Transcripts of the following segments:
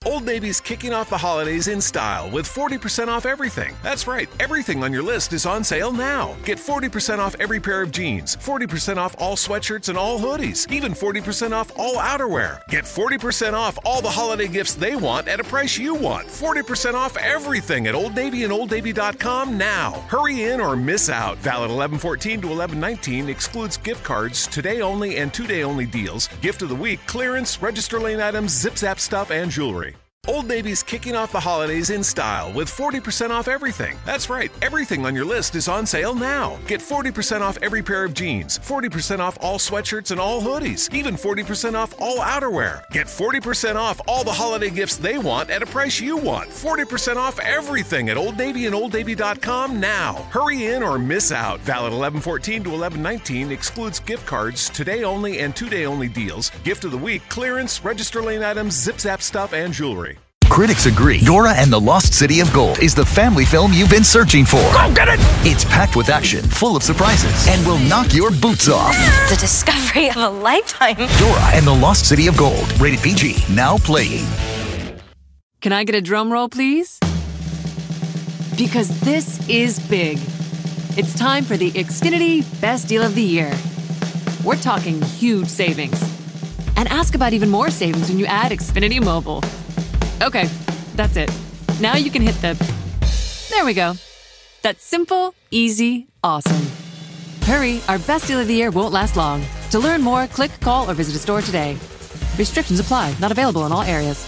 Old Navy's kicking off the holidays in style with 40% off everything. That's right, everything on your list is on sale now. Get 40% off every pair of jeans, 40% off all sweatshirts and all hoodies, even 40% off all outerwear. Get 40% off all the holiday gifts they want at a price you want. 40% off everything at Old Navy and OldNavy.com now. Hurry in or miss out. Valid 11/14 to 11/19. Excludes gift cards, today only and 2-day only deals. Gift of the week, clearance, register lane items, zip-zap stuff, and jewelry. Old Navy's kicking off the holidays in style with 40% off everything. That's right, everything on your list is on sale now. Get 40% off every pair of jeans, 40% off all sweatshirts and all hoodies, even 40% off all outerwear. Get 40% off all the holiday gifts they want at a price you want. 40% off everything at Old Navy and OldNavy.com now. Hurry in or miss out. Valid 11/14 to 11/19. Excludes gift cards, today only and 2-day only deals. Gift of the week, clearance, register lane items, zip-zap stuff, and jewelry. Critics agree Dora and the Lost City of Gold is the family film you've been searching for. Go get it! It's packed with action, full of surprises, and will knock your boots off. The discovery of a lifetime. Dora and the Lost City of Gold. Rated PG. Now playing. Can I get a drum roll, please? Because this is big. It's time for the Xfinity Best Deal of the Year. We're talking huge savings. And ask about even more savings when you add Xfinity Mobile. Okay, that's it. Now you can hit the... There we go. That's simple, easy, awesome. Hurry, our best deal of the year won't last long. To learn more, click, call, or visit a store today. Restrictions apply. Not available in all areas.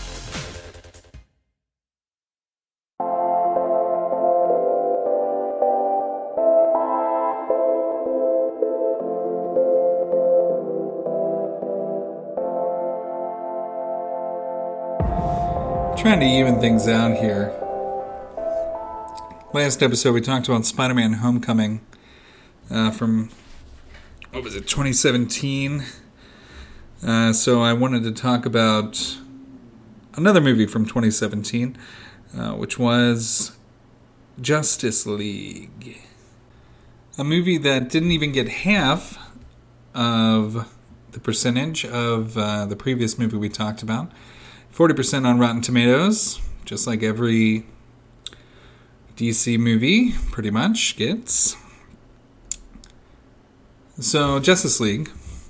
Trying to even things out here. Last episode we talked about Spider-Man Homecoming from, 2017. So I wanted to talk about another movie from 2017, which was Justice League. A movie that didn't even get half of the percentage of the previous movie we talked about. 40% on Rotten Tomatoes, just like every DC movie pretty much gets. So, Justice League.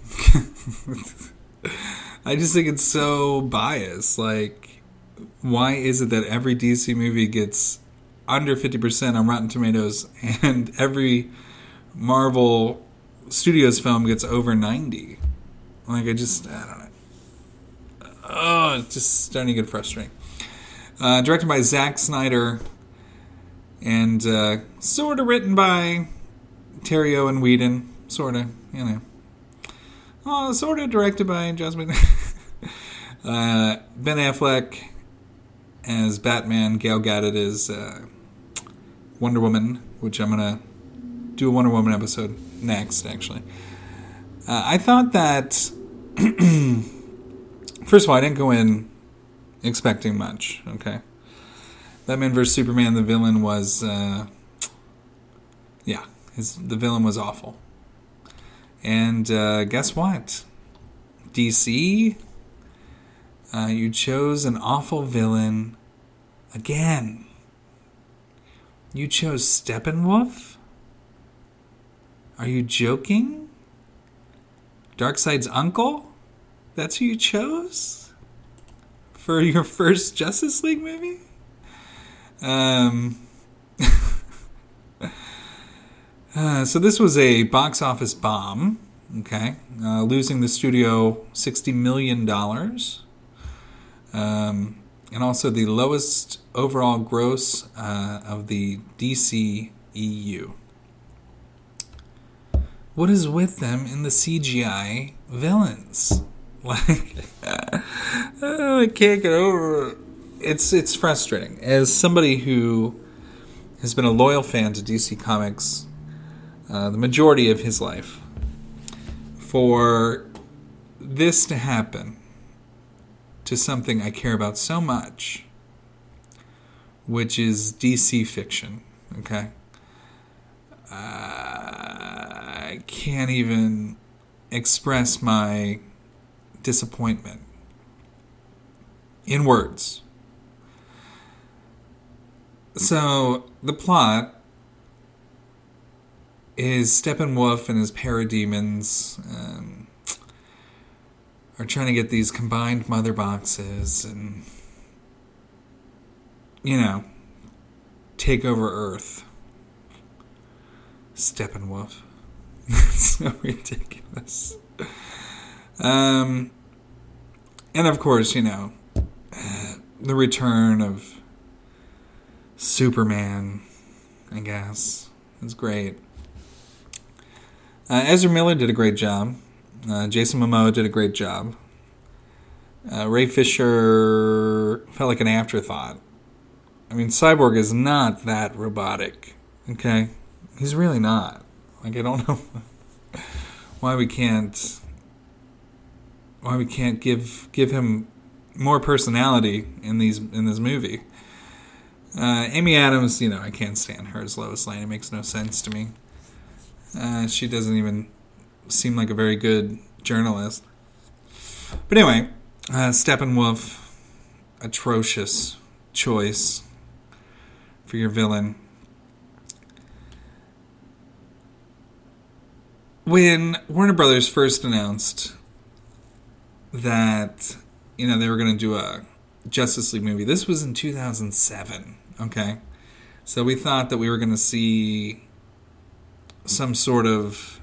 I just think it's so biased. Like, why is it that every DC movie gets under 50% on Rotten Tomatoes and every Marvel Studios film gets over 90%? Like, I don't know. Oh, it's just starting to get frustrating. Directed by Zack Snyder and sort of written by Terry Owen Whedon. Sort of, you know. Oh, sort of directed by Joss Whedon. Ben Affleck as Batman. Gal Gadot as Wonder Woman, which I'm going to do a Wonder Woman episode next, actually. I thought that... First of all, I didn't go in expecting much, okay? Batman vs. Superman, the villain was, the villain was awful. And guess what? DC, you chose an awful villain again. You chose Steppenwolf? Are you joking? Darkseid's uncle? That's who you chose for your first Justice League movie? So this was a box office bomb, okay? Losing the studio $60 million. And also the lowest overall gross of the DC EU. What is with them in the CGI villains? Like, I can't get over it. It's frustrating. As somebody who has been a loyal fan to DC Comics the majority of his life, for this to happen to something I care about so much, which is DC fiction, okay? I can't even express my disappointment in words. So, the plot is Steppenwolf and his parademons are trying to get these combined mother boxes and, take over Earth. Steppenwolf. That's so ridiculous. And of course, the return of Superman, I guess, is great. Ezra Miller did a great job. Jason Momoa did a great job. Ray Fisher felt like an afterthought. I mean, Cyborg is not that robotic, okay? He's really not. Like, I don't know why we can't give him more personality in this movie. Amy Adams, I can't stand her as Lois Lane. It makes no sense to me. She doesn't even seem like a very good journalist. But anyway, Steppenwolf, atrocious choice for your villain. When Warner Brothers first announced that, they were going to do a Justice League movie, this was in 2007, okay? So we thought that we were going to see some sort of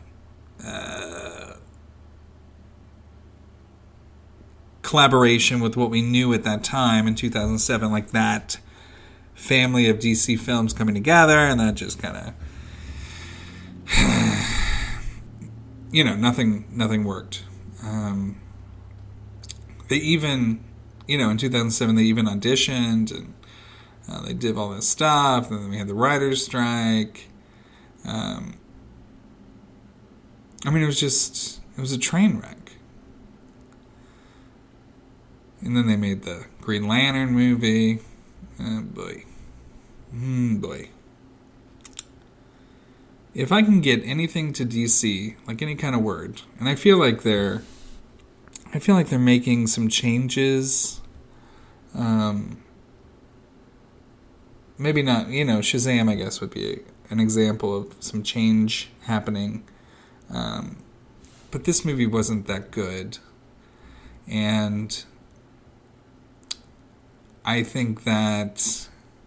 collaboration with what we knew at that time in 2007, like that family of DC films coming together, and that just kind of, nothing worked. They even, in 2007, they even auditioned, and they did all this stuff, and then we had the writer's strike. It was a train wreck. And then they made the Green Lantern movie. Oh, boy. Boy. If I can get anything to DC, like any kind of word, and I feel like they're making some changes. Maybe not, Shazam, I guess, would be an example of some change happening. But this movie wasn't that good. And I think that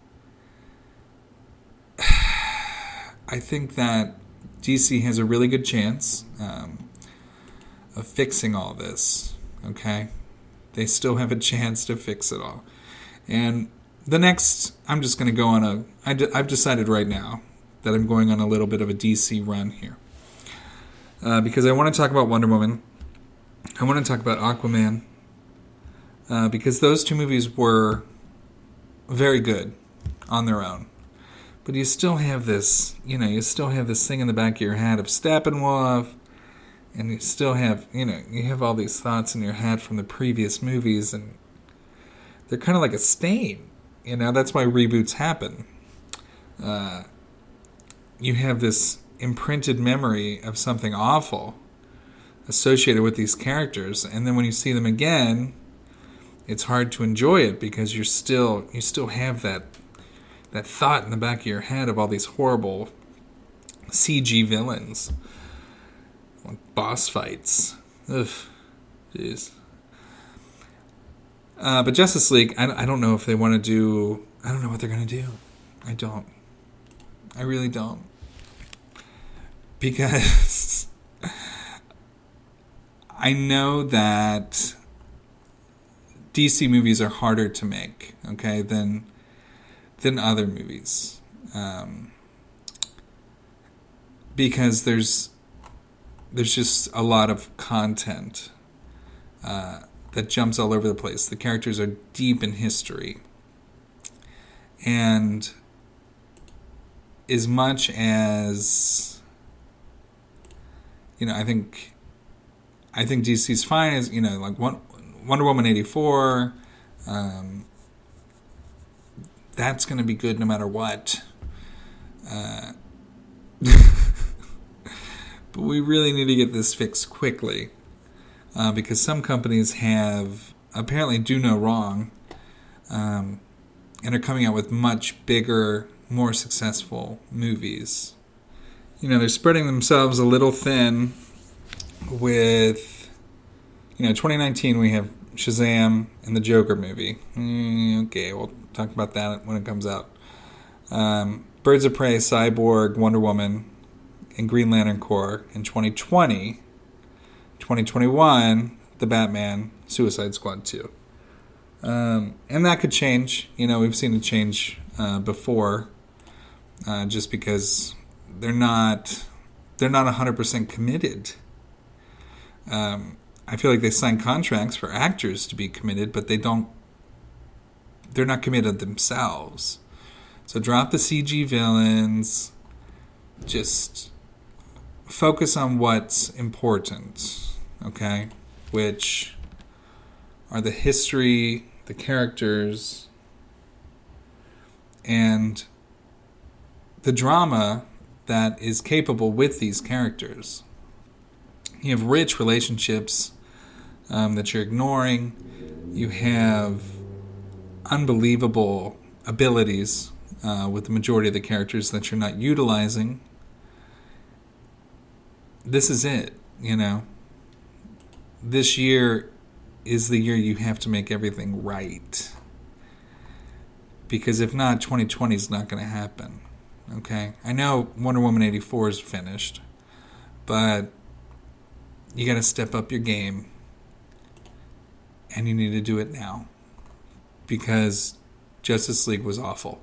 DC has a really good chance of fixing all this, okay? They still have a chance to fix it all. And the next, I'm just going to go on I've decided right now that I'm going on a little bit of a DC run here. Because I want to talk about Wonder Woman. I want to talk about Aquaman. Because those two movies were very good on their own. But you still have this, thing in the back of your head of Steppenwolf, and you still have, you have all these thoughts in your head from the previous movies, and they're kind of like a stain. That's why reboots happen. You have this imprinted memory of something awful associated with these characters, and then when you see them again, it's hard to enjoy it because you still have that thought in the back of your head of all these horrible CG villains, like boss fights. Ugh, jeez. But Justice League, I don't know if they want to do. I don't know what they're going to do. I don't. I really don't. Because I know that DC movies are harder to make, okay, than other movies, because there's just a lot of content that jumps all over the place. The characters are deep in history, and as much as I think DC's fine as like Wonder Woman 84. That's going to be good no matter what. But we really need to get this fixed quickly. Because some companies apparently do no wrong. And and are coming out with much bigger, more successful movies. You know, they're spreading themselves a little thin with, 2019 we have Shazam and the Joker movie. Okay, we'll talk about that when it comes out. Birds of Prey, Cyborg, Wonder Woman, and Green Lantern Corps in 2020. 2021, The Batman, Suicide Squad 2. And that could change. We've seen it change before, just because they're not 100% committed. I feel like they sign contracts for actors to be committed, but they're not committed themselves. So drop the CG villains. Just focus on what's important, okay? Which are the history, the characters, and the drama that is capable with these characters. You have rich relationships that you're ignoring. You have unbelievable abilities with the majority of the characters that you're not utilizing. This is it, This year is the year you have to make everything right. Because if not, 2020 is not going to happen. Okay? I know Wonder Woman 84 is finished, but you got to step up your game, and you need to do it now, because Justice League was awful.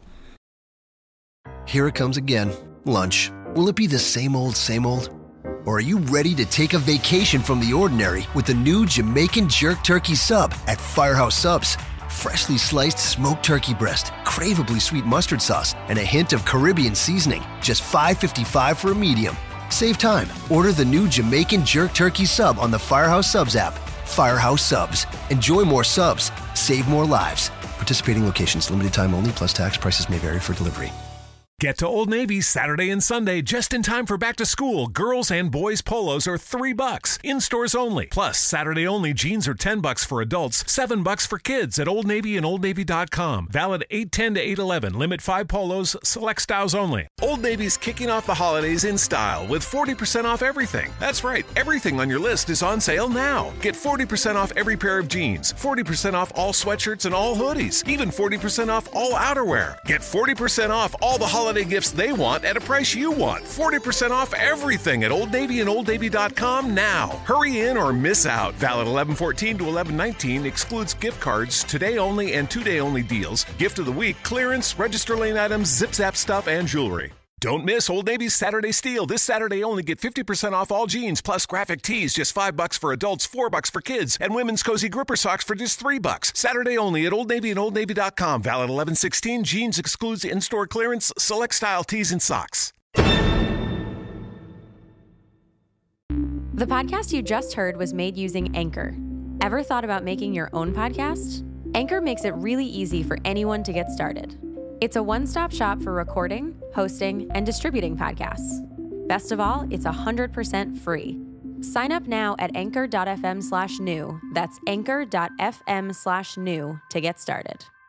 Here it comes again. Lunch. Will it be the same old, same old? Or are you ready to take a vacation from the ordinary with the new Jamaican Jerk Turkey Sub at Firehouse Subs? Freshly sliced smoked turkey breast, craveably sweet mustard sauce, and a hint of Caribbean seasoning. Just $5.55 for a medium. Save time. Order the new Jamaican Jerk Turkey Sub on the Firehouse Subs app. Firehouse Subs. Enjoy more subs. Save more lives. Participating locations. Limited time only, plus tax. Prices may vary for delivery. Get to Old Navy Saturday and Sunday just in time for back to school. Girls and boys polos are $3 in stores only. Plus Saturday only jeans are $10 for adults, $7 for kids at Old Navy and OldNavy.com. Valid 8/10 to 8/11. Limit 5 polos. Select styles only. Old Navy's kicking off the holidays in style with 40% off everything. That's right, everything on your list is on sale now. Get 40% off every pair of jeans, 40% off all sweatshirts and all hoodies, even 40% off all outerwear. Get 40% off all the holiday gifts they want at a price you want. 40% off everything at Old Navy and OldNavy.com now. Hurry in or miss out. Valid 11/14 to 11/19. Excludes gift cards, today only and 2-day only deals. Gift of the week, clearance, register lane items, zip-zap stuff, and jewelry. Don't miss Old Navy's Saturday Steal. This Saturday only get 50% off all jeans plus graphic tees, just $5 for adults, $4 for kids, and women's cozy gripper socks for just $3. Saturday only at Old Navy and OldNavy.com. Valid 11/16. Jeans excludes in-store clearance, select style tees and socks. The podcast you just heard was made using Anchor. Ever thought about making your own podcast? Anchor makes it really easy for anyone to get started. It's a one-stop shop for recording, hosting, and distributing podcasts. Best of all, it's 100% free. Sign up now at anchor.fm/new. That's anchor.fm/new to get started.